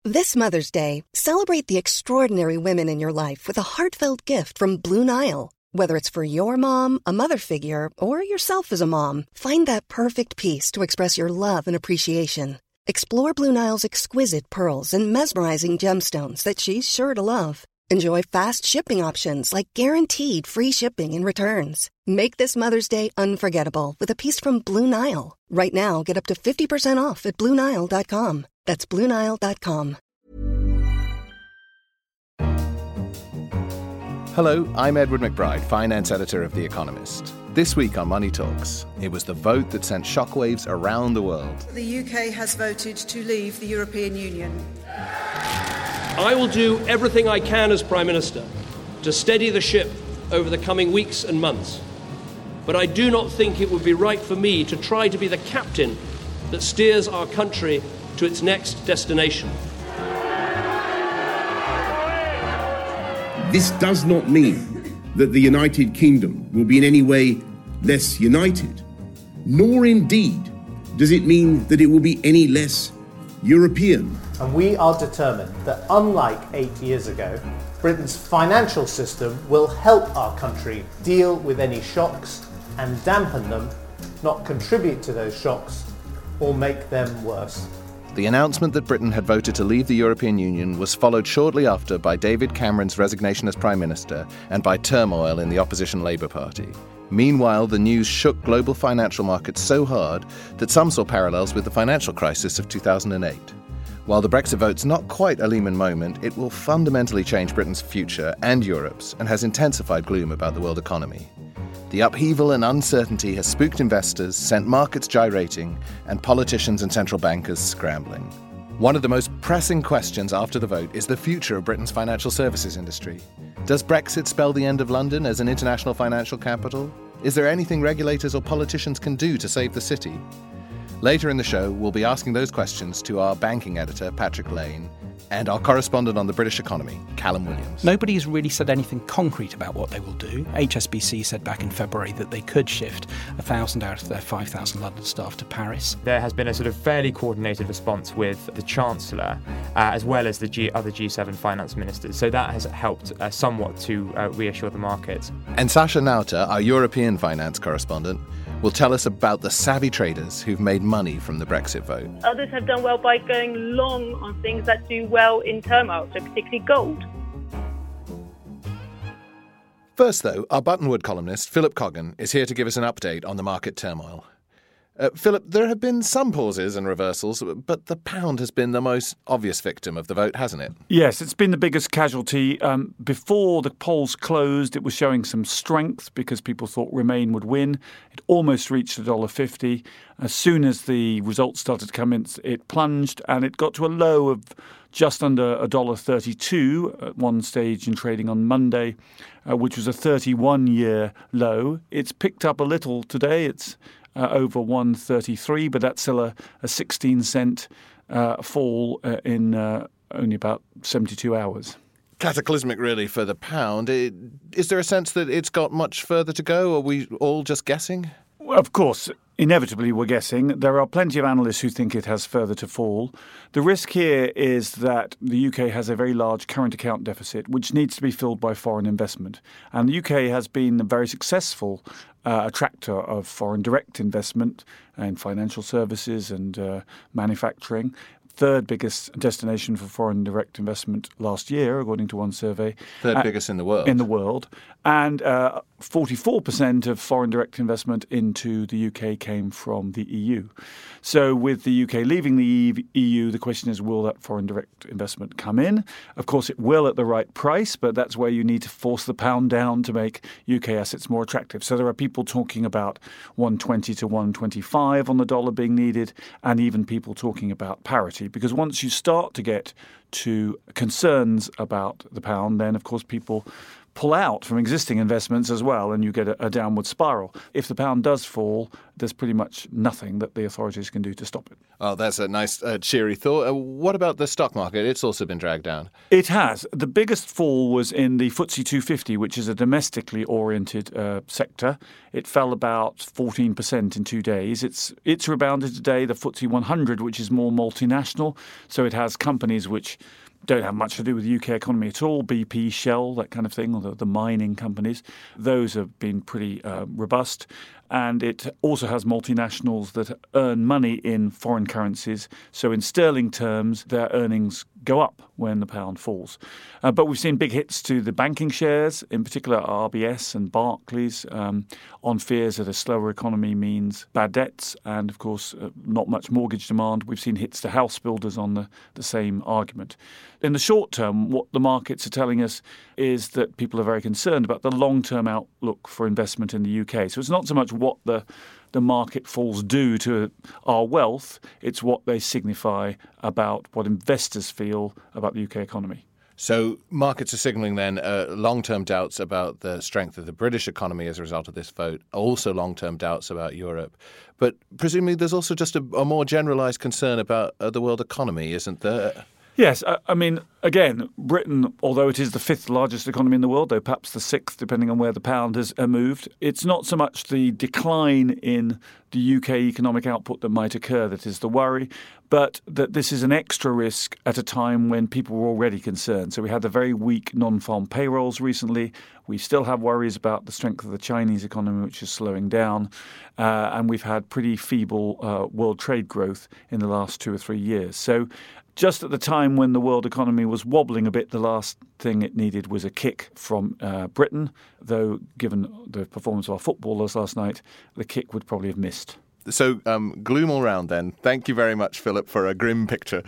This Mother's Day, celebrate the extraordinary women in your life with a heartfelt gift from Blue Nile. Whether it's for your mom, a mother figure, or yourself as a mom, find that perfect piece to express your love and appreciation. Explore Blue Nile's exquisite pearls and mesmerizing gemstones that she's sure to love. Enjoy fast shipping options like guaranteed free shipping and returns. Make this Mother's Day unforgettable with a piece from Blue Nile. Right now, get up to 50% off at BlueNile.com. That's BlueNile.com. Hello, I'm Edward McBride, finance editor of The Economist. This week on Money Talks, it was the vote that sent shockwaves around the world. The UK has voted to leave the European Union. I will do everything I can as Prime Minister to steady the ship over the coming weeks and months. But I do not think it would be right for me to try to be the captain that steers our country to its next destination. This does not mean that the United Kingdom will be in any way less united, nor indeed does it mean that it will be any less European. And we are determined that, unlike 8 years ago, Britain's financial system will help our country deal with any shocks and dampen them, not contribute to those shocks or make them worse. The announcement that Britain had voted to leave the European Union was followed shortly after by David Cameron's resignation as Prime Minister and by turmoil in the opposition Labour Party. Meanwhile, the news shook global financial markets so hard that some saw parallels with the financial crisis of 2008. While the Brexit vote's not quite a Lehman moment, it will fundamentally change Britain's future and Europe's and has intensified gloom about the world economy. The upheaval and uncertainty has spooked investors, sent markets gyrating, and politicians and central bankers scrambling. One of the most pressing questions after the vote is the future of Britain's financial services industry. Does Brexit spell the end of London as an international financial capital? Is there anything regulators or politicians can do to save the city? Later in the show, we'll be asking those questions to our banking editor, Patrick Lane, and our correspondent on the British economy, Callum Williams. Nobody has really said anything concrete about what they will do. HSBC said back in February that they could shift 1,000 out of their 5,000 London staff to Paris. There has been a sort of fairly coordinated response with the Chancellor, as well as the other G7 finance ministers. So that has helped somewhat to reassure the market. And Sasha Nauta, our European finance correspondent, will tell us about the savvy traders who've made money from the Brexit vote. Others have done well by going long on things that do well in turmoil, so particularly gold. First, though, our Buttonwood columnist, Philip Coggan, is here to give us an update on the market turmoil. Philip, there have been some pauses and reversals, but the pound has been the most obvious victim of the vote, hasn't it? Yes, it's been the biggest casualty. Before the polls closed, it was showing some strength because people thought Remain would win. It almost reached $1.50. As soon as the results started to come in, it plunged and it got to a low of just under $1.32 at one stage in trading on Monday, which was a 31-year low. It's picked up a little today. It's over 133, but that's still a 16-cent fall in only about 72 hours. Cataclysmic, really, for the pound. Is there a sense that it's got much further to go? Are we all just guessing? Well, of course, inevitably we're guessing. There are plenty of analysts who think it has further to fall. The risk here is that the UK has a very large current account deficit, which needs to be filled by foreign investment. And the UK has been a very successful attractor of foreign direct investment in financial services and manufacturing. Third biggest destination for foreign direct investment last year, according to one survey. Third biggest in the world. In the world. And 44% of foreign direct investment into the UK came from the EU. So with the UK leaving the EU, the question is, will that foreign direct investment come in? Of course, it will at the right price, but that's where you need to force the pound down to make UK assets more attractive. So there are people talking about 120 to 125 on the dollar being needed, and even people talking about parity. Because once you start to get to concerns about the pound, then, of course, people pull out from existing investments as well, and you get a downward spiral. If the pound does fall, there's pretty much nothing that the authorities can do to stop it. Oh, that's a nice, cheery thought. What about the stock market? It's also been dragged down. It has. The biggest fall was in the FTSE 250, which is a domestically oriented sector. It fell about 14% in 2 days. It's rebounded today. The FTSE 100, which is more multinational, so it has companies which don't have much to do with the UK economy at all, BP, Shell, that kind of thing, or the mining companies. Those have been pretty robust. And it also has multinationals that earn money in foreign currencies. So in sterling terms, their earnings go up when the pound falls. But we've seen big hits to the banking shares, in particular RBS and Barclays, on fears that a slower economy means bad debts and, of course, not much mortgage demand. We've seen hits to house builders on the same argument. In the short term, what the markets are telling us is that people are very concerned about the long-term outlook for investment in the UK. So it's not so much what the market falls do to our wealth, it's what they signify about what investors feel about the UK economy. So markets are signalling then long-term doubts about the strength of the British economy as a result of this vote, also long-term doubts about Europe. But presumably there's also just a more generalised concern about the world economy, isn't there? Yes, I mean, again, Britain, although it is the fifth largest economy in the world, though perhaps the sixth, depending on where the pound has moved, it's not so much the decline in the UK economic output that might occur that is the worry, but that this is an extra risk at a time when people were already concerned. So we had the very weak non-farm payrolls recently. We still have worries about the strength of the Chinese economy, which is slowing down. And we've had pretty feeble world trade growth in the last 2 or 3 years. So just at the time when the world economy was wobbling a bit, the last thing it needed was a kick from Britain, though given the performance of our footballers last night, the kick would probably have missed. So gloom all round then. Thank you very much, Philip, for a grim picture.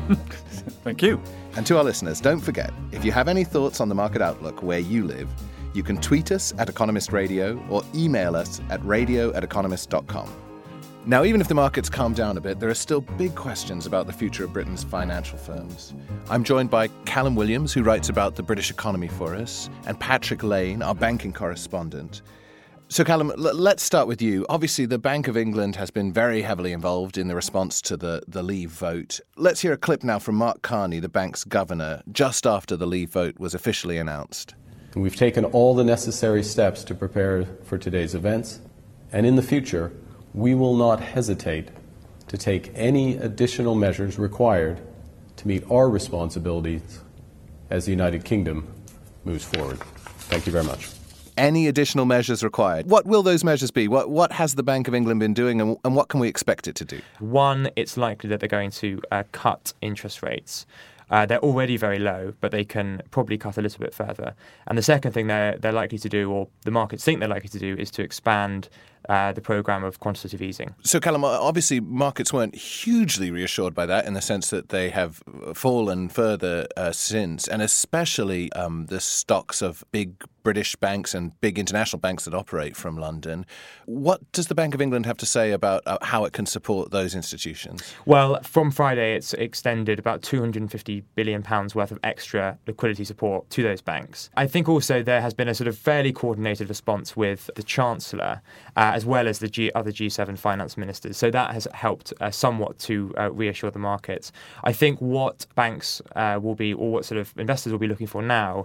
Thank you. And to our listeners, don't forget, if you have any thoughts on the market outlook where you live, you can tweet us at Economist Radio or email us at radio@economist.com. Now, even if the markets calm down a bit, there are still big questions about the future of Britain's financial firms. I'm joined by Callum Williams, who writes about the British economy for us, and Patrick Lane, our banking correspondent. So, Callum, let's start with you. Obviously, the Bank of England has been very heavily involved in the response to the Leave vote. Let's hear a clip now from Mark Carney, the bank's governor, just after the Leave vote was officially announced. We've taken all the necessary steps to prepare for today's events, and in the future, we will not hesitate to take any additional measures required to meet our responsibilities as the United Kingdom moves forward. Thank you very much. Any additional measures required? What will those measures be? What has the Bank of England been doing, and what can we expect it to do? One, it's likely that they're going to cut interest rates. They're already very low, but they can probably cut a little bit further. And the second thing they're likely to do, or the markets think they're likely to do, is to expand the programme of quantitative easing. So, Callum, obviously markets weren't hugely reassured by that in the sense that they have fallen further since, and especially the stocks of big British banks and big international banks that operate from London. What does the Bank of England have to say about how it can support those institutions? Well, from Friday, it's extended about £250 billion worth of extra liquidity support to those banks. I think also there has been a sort of fairly coordinated response with the Chancellor, as well as the other G7 finance ministers. So that has helped somewhat to reassure the markets. I think what banks will be, or what sort of investors will be looking for now,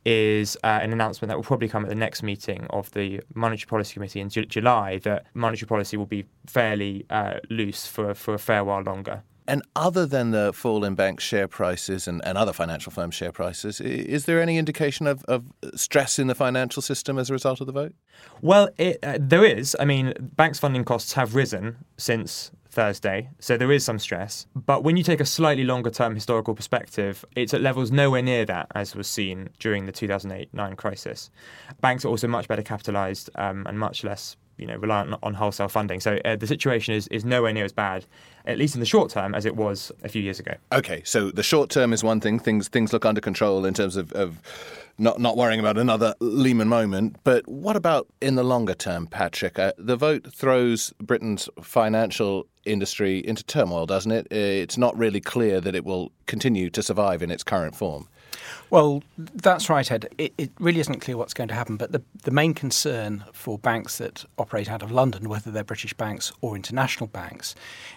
is an announcement that will probably come at the next meeting of the Monetary Policy Committee in July, that monetary policy will be fairly loose for a fair while longer. And other than the fall in bank share prices and other financial firms' share prices, is there any indication of stress in the financial system as a result of the vote? Well, there is. I mean, banks' funding costs have risen since Thursday, so there is some stress. But when you take a slightly longer-term historical perspective, it's at levels nowhere near that as was seen during the 2008-9 crisis. Banks are also much better capitalised and much less reliant on wholesale funding. So the situation is nowhere near as bad, at least in the short term, as it was a few years ago. OK, so the short term is one thing. Things look under control in terms of not worrying about another Lehman moment. But what about in the longer term, Patrick? The vote throws Britain's financial industry into turmoil, doesn't it? It's not really clear that it will continue to survive in its current form. Well, that's right, Ed. It really isn't clear what's going to happen. But the main concern for banks that operate out of London, whether they're British banks or international banks,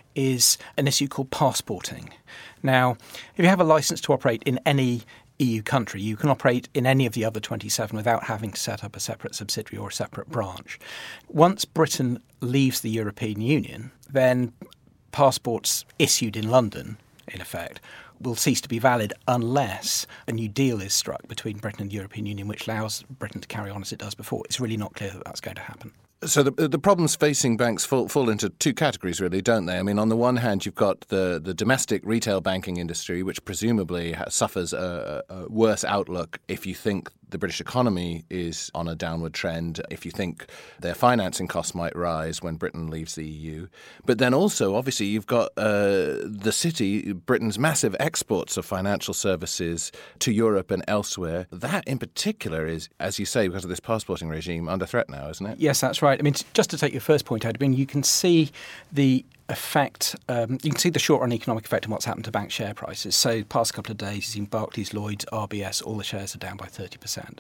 is an issue called passporting. Now, if you have a licence to operate in any EU country, you can operate in any of the other 27 without having to set up a separate subsidiary or a separate branch. Once Britain leaves the European Union, then passports issued in London, in effect, will cease to be valid unless a new deal is struck between Britain and the European Union, which allows Britain to carry on as it does before. It's really not clear that that's going to happen. So the problems facing banks fall into two categories, really, don't they? I mean, on the one hand, you've got the domestic retail banking industry, which presumably suffers a worse outlook if you think the British economy is on a downward trend, if you think their financing costs might rise when Britain leaves the EU. But then also, obviously, you've got the city, Britain's massive exports of financial services to Europe and elsewhere. That in particular is, as you say, because of this passporting regime, under threat now, isn't it? Yes, that's right. I mean, just to take your first point, Ed, I mean, you can see the effect, you can see the short-run economic effect of what's happened to bank share prices. So past couple of days, you've seen Barclays, Lloyds, RBS, all the shares are down by 30%.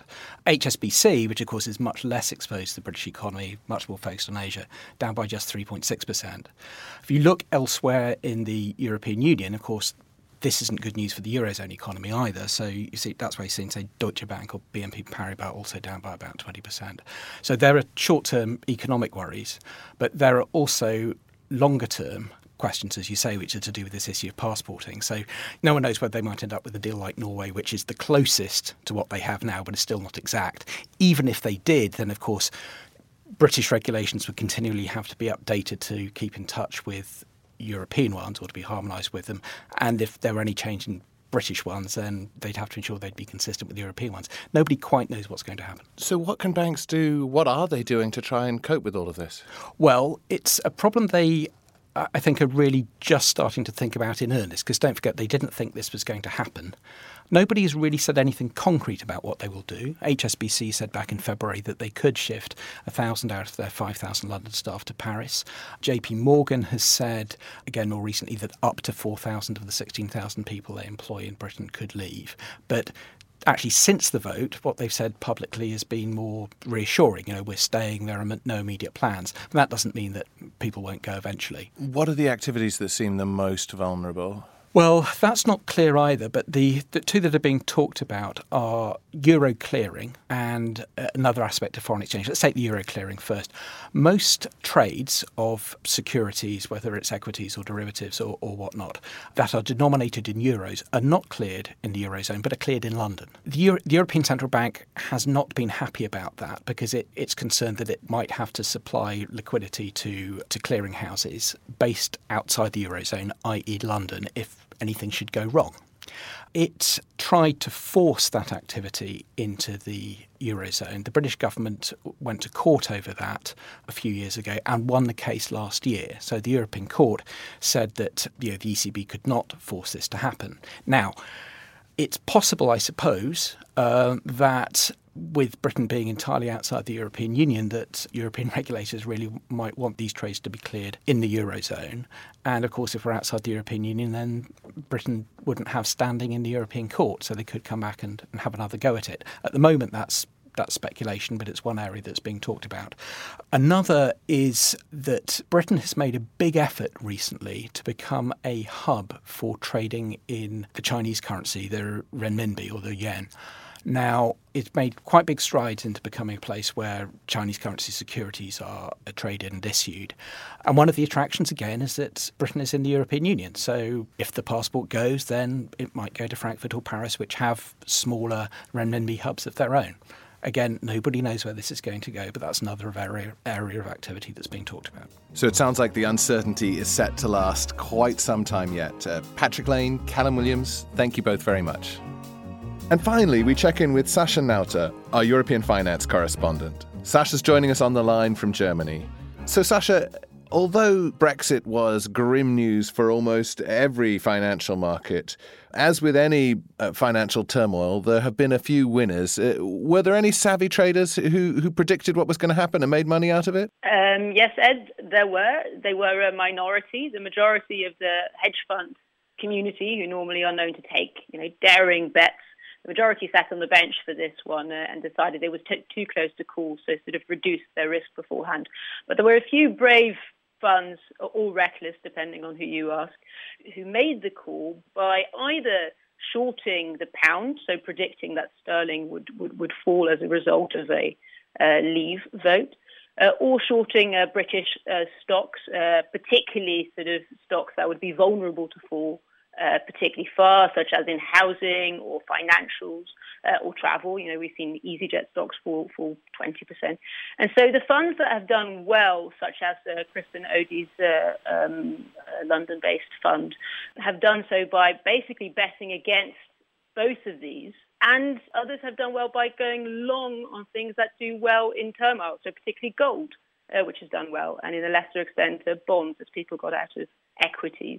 HSBC, which of course is much less exposed to the British economy, much more focused on Asia, down by just 3.6%. If you look elsewhere in the European Union, of course, this isn't good news for the Eurozone economy either. So you see, that's why you're seeing, say, Deutsche Bank or BNP Paribas also down by about 20%. So there are short-term economic worries, but there are also longer-term questions, as you say, which are to do with this issue of passporting. So no one knows whether they might end up with a deal like Norway, which is the closest to what they have now, but is still not exact. Even if they did, then, of course, British regulations would continually have to be updated to keep in touch with European ones or to be harmonised with them. And if there were any change in British ones, then they'd have to ensure they'd be consistent with the European ones. Nobody quite knows what's going to happen. So what can banks do? What are they doing to try and cope with all of this? Well, it's a problem they, I think, are really just starting to think about in earnest, because don't forget, they didn't think this was going to happen. Nobody has really said anything concrete about what they will do. HSBC said back in February that they could shift 1,000 out of their 5,000 London staff to Paris. JP Morgan has said, again more recently, that up to 4,000 of the 16,000 people they employ in Britain could leave. But actually, since the vote, what they've said publicly has been more reassuring. You know, we're staying, there are no immediate plans. And that doesn't mean that people won't go eventually. What are the activities that seem the most vulnerable? Well, that's not clear either, but the two that are being talked about are euro clearing and another aspect of foreign exchange. Let's take the euro clearing first. Most trades of securities, whether it's equities or derivatives or whatnot, that are denominated in euros are not cleared in the Eurozone, but are cleared in London. The European Central Bank has not been happy about that because it's concerned that it might have to supply liquidity to clearing houses based outside the Eurozone, i.e. London, if anything should go wrong. It tried to force that activity into the Eurozone. The British government went to court over that a few years ago and won the case last year. So the European Court said that the ECB could not force this to happen. Now, it's possible, I suppose, that with Britain being entirely outside the European Union, that European regulators really might want these trades to be cleared in the Eurozone. And of course, if we're outside the European Union, then Britain wouldn't have standing in the European Court, so they could come back and have another go at it. At the moment, that's speculation, but it's one area that's being talked about. Another is that Britain has made a big effort recently to become a hub for trading in the Chinese currency, the renminbi or the yen. Now, it's made quite big strides into becoming a place where Chinese currency securities are traded and issued. And one of the attractions, again, is that Britain is in the European Union. So if the passport goes, then it might go to Frankfurt or Paris, which have smaller renminbi hubs of their own. Again, nobody knows where this is going to go, but that's another area of activity that's being talked about. So it sounds like the uncertainty is set to last quite some time yet. Patrick Lane, Callum Williams, thank you both very much. And finally, we check in with Sasha Nauta, our European finance correspondent. Sasha's joining us on the line from Germany. So, Sasha, Although Brexit was grim news for almost every financial market, as with any financial turmoil, there have been a few winners. Were there any savvy traders who predicted what was going to happen and made money out of it? Yes, Ed, there were. They were a minority. The majority of the hedge fund community, who normally are known to take, daring bets, the majority sat on the bench for this one and decided it was too close to call, so sort of reduced their risk beforehand. But there were a few brave funds, all reckless, depending on who you ask, who made the call by either shorting the pound, so predicting that sterling would fall as a result of a leave vote, or shorting British stocks, particularly sort of stocks that would be vulnerable to fall particularly far, such as in housing or financials or travel. We've seen EasyJet stocks fall 20%. And so the funds that have done well, such as Kristen Odie's London-based fund, have done so by basically betting against both of these. And others have done well by going long on things that do well in turmoil, so particularly gold, which has done well, and in a lesser extent, bonds, as people got out of equities.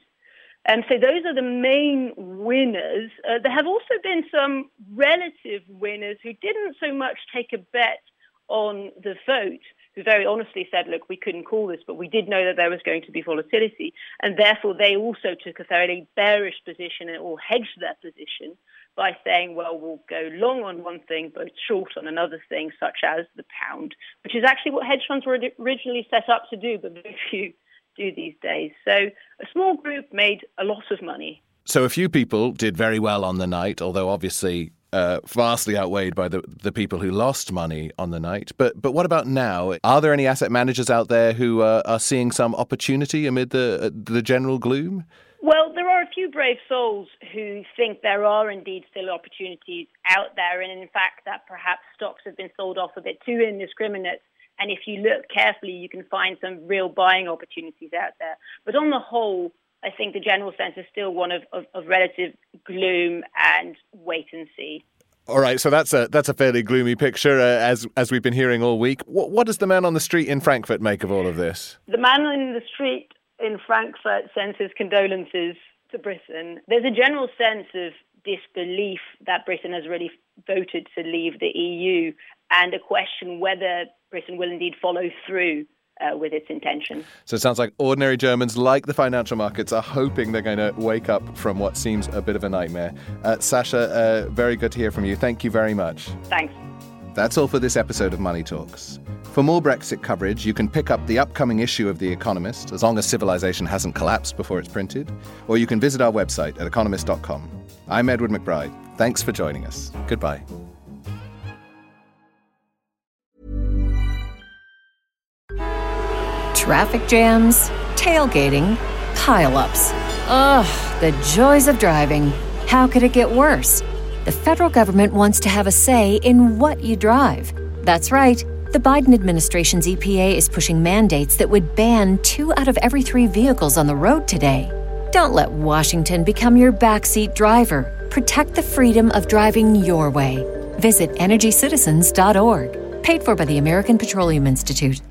So those are the main winners. There have also been some relative winners who didn't so much take a bet on the vote, who very honestly said, look, we couldn't call this, but we did know that there was going to be volatility. And therefore, they also took a fairly bearish position or hedged their position by saying, well, we'll go long on one thing, but short on another thing, such as the pound, which is actually what hedge funds were originally set up to do, but very few do these days. So a small group made a lot of money. So a few people did very well on the night, although obviously vastly outweighed by the people who lost money on the night. But what about now? Are there any asset managers out there who are seeing some opportunity amid the general gloom? Well, there are a few brave souls who think there are indeed still opportunities out there, and in fact that perhaps stocks have been sold off a bit too indiscriminate. And if you look carefully, you can find some real buying opportunities out there. But on the whole, I think the general sense is still one of relative gloom and wait and see. All right, so that's a fairly gloomy picture, as we've been hearing all week. What does the man on the street in Frankfurt make of all of this? The man in the street in Frankfurt sends his condolences to Britain. There's a general sense of disbelief that Britain has really voted to leave the EU, and a question whether Britain will indeed follow through with its intention. So it sounds like ordinary Germans, like the financial markets, are hoping they're going to wake up from what seems a bit of a nightmare. Sasha, very good to hear from you. Thank you very much. Thanks. That's all for this episode of Money Talks. For more Brexit coverage, you can pick up the upcoming issue of The Economist, as long as civilization hasn't collapsed before it's printed, or you can visit our website at economist.com. I'm Edward McBride. Thanks for joining us. Goodbye. Traffic jams, tailgating, pile-ups. Ugh, the joys of driving. How could it get worse? The federal government wants to have a say in what you drive. That's right. The Biden administration's EPA is pushing mandates that would ban 2 out of every 3 vehicles on the road today. Don't let Washington become your backseat driver. Protect the freedom of driving your way. Visit EnergyCitizens.org. Paid for by the American Petroleum Institute.